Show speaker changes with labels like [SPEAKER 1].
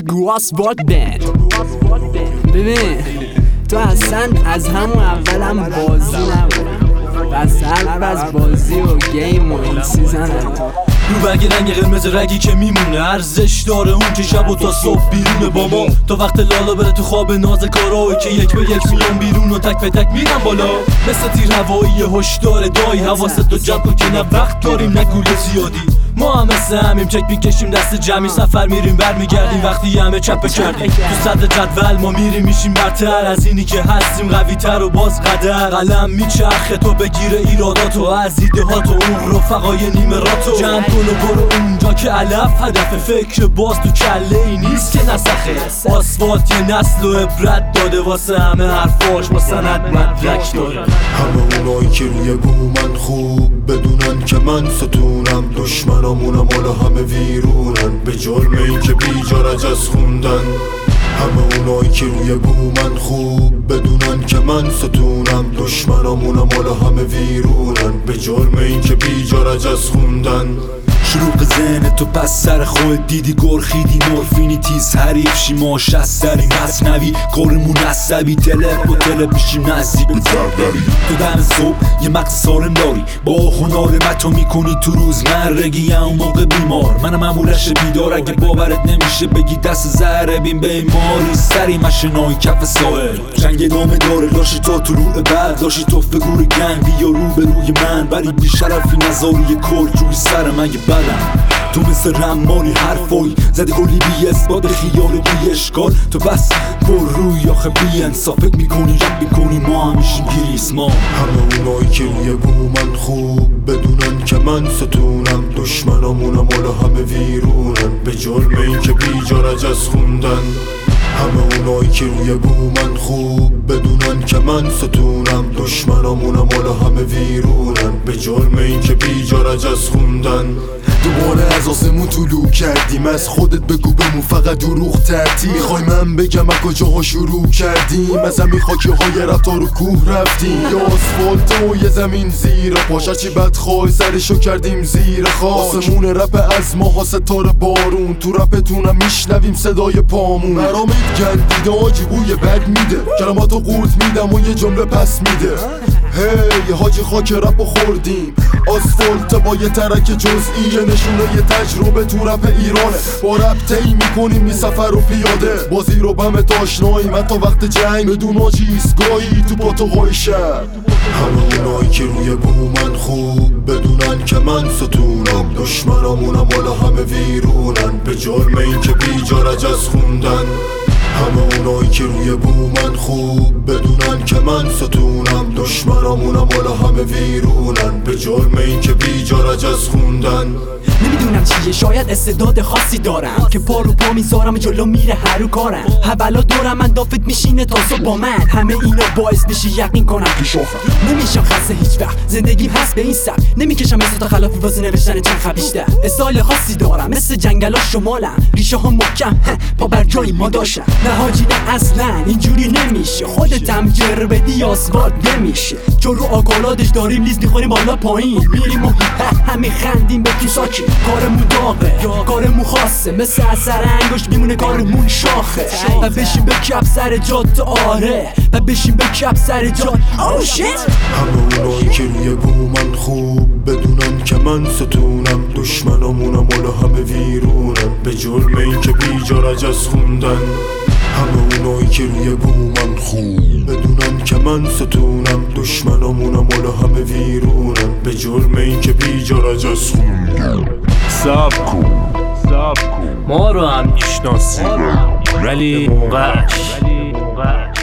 [SPEAKER 1] گواسپورت بند. ببین تو اصلا از همون اولم بازی نبود، بس حرف از بازی و گیم و این سیزن
[SPEAKER 2] رو برگ رنگ قرمز رگی که میمونه، ارزش داره اون که شب و تا صبح بیرونه با ما، تا وقت لالا بره تو خواب ناز کارایی که یک به یک میان بیرون و تک به تک میرن بالا، مثل تیر هوایی هشدار دایی، حواست تو جمع کن که نه وقت داریم نه گوله زیادی. ما هم مثل همیم چک میکشیم دست جمعی، سفر میریم برمیگردیم وقتی همه چپه کردیم تو صدر جدول، ما میریم میشیم برتر از اینی که هستیم، قوی تر و باز قدر قلم میچرخه تو بگیره ایراداتو از ایده ها تو اون رفقای نیمه راتو، جمع کن و برو اونجا که علف هدف فکر باز تو کله ای نیست که نسخه، آسفالت یه نسل و عبرت داده واسه همه حرفاش با سند مدرک داره.
[SPEAKER 3] همه اونایی که روی بومن خوب بدونن که من ستونم، دشمنامونم حالا همه ویرونن به جرم این که بیجارج از خوندن. همه اونایی که روی بومن خوب بدونن که من ستونم، دشمنامونم حالا همه ویرونن به جرم این که بیجارج از خوندن.
[SPEAKER 4] شروق ذهن تو پس سر خود دیدی گرخیدی مورفینی تیز حریف شیما شستری مصنوی کارمون عصبی تلپ و تلپ میشیم نصیب زردری. تو دم صبح یه مغز سالم داری با هنر میکنی تو روزمرگی، اون موقع بیمار منم معمولش بیدار، اگه باورت نمیشه بگی دست زهره بین بیماری سری مشنای کف ساحل، جنگ ادامه داره داشتی تا طلوع بعد، داشتی تو فگور گنگ بیا رو به روی من، ولی بیشرفی نظاری کرد روی سر من بدم. تو مثل رمالی حرفایی زدی کلی بی اثبات خیال و بی اشکال، تو بس پر روی آخه بی انصافت میکنی رب میکنی ما همیشیم گریسما.
[SPEAKER 3] همه اونایی که روی بومن خوب بدونن که من ستونم، دشمنامونم حالا همه ویرونن به جرم این که بیجارج از خوندن. همه اونایی که روی بومن خوب بدونن که من ستونم، دشمنامونم حالا همه ویرونن به جرم این که بیجارج از خوندن. دوباره از آسمون طلوع کردیم، از خودت بگو بمون فقط دروغ ترتی، میخوای من بگم از کجاها شروع کردیم، از همین خاکی های رفتار و کوه رفتیم، یه آسفالت و یه زمین زیر پاش، هرچی بدخواه سرشو کردیم زیر خاک، آسمون رپ از ماها ستاره بارون، تو رپتونم میشنویم صدای پامون، برامت گندیده آجی بوی بد میده، کلماتو قورت میدم و یه جمله پس میده، هی حاجی خاک رپو خوردیم، آسفالت با یه ترک جزئی نشونه یه تجربه تو رپ ایرانه، با رپ طی میکنیم می سفر و پیاده، بازی رو بمت آشناییم حتی وقت جنگ بدون آجی ایستگاهی تو پاتوهای شهر. همه اونایی که روی بومن خوب بدونن که من ستونم، دشمنامونم حالا همه ویرونن به جرم این که بیجارج از خوندن. همه اونایی که روی بومن خوب بدونن که من ستونم، دشمنامونم حالا همه ویرونن به جرم این که بیجارج از خوندن.
[SPEAKER 1] نمیدونم چیه، شاید استعداد خاصی دارم که پا رو پا میذارم جلو میره هر رو کارم، حوالا دورم من دافت میشینه تازه با من، همه اینا باعث میشه یقین کنم که شوخم نمیشم خسته هیچ وقت، زندگیم هست به این سبک، نمیکشم مثل تا خلافی واسه نوشتن چند خبیشتر، استایل خاصی دارم مثل جنگلا شمالم، ریشه ها محکم پا بر جایی ما داشتم، نه حاجی نه اصلا اینجوری نمیشه، خودتم جر بدی آسفالت نمیشه، چون رو آکالادش داریم لیز میخوریم بالا پایین، میریم و همه خندیم به تو ساکی، کارمون داغه کارمون خاصه، مثل اثر انگشت میمونه کارمون شاخه، و بشیم به کپ سر جات آره، و بشیم به کپ سر جات oh shit.
[SPEAKER 3] همه اونایی که روی بومن خوب بدونن که من ستونم، دشمنامونم حالا همه ویرونن به جرم این که بیجارج از خوندن. همه اونایی که روی بومن خوب بدونن که من ستونم، دشمنامونم حالا همه ویرونن به جرم این که بیجارج از خوندن.
[SPEAKER 5] صبر کن ما رو هم میشناسی ولی موقعش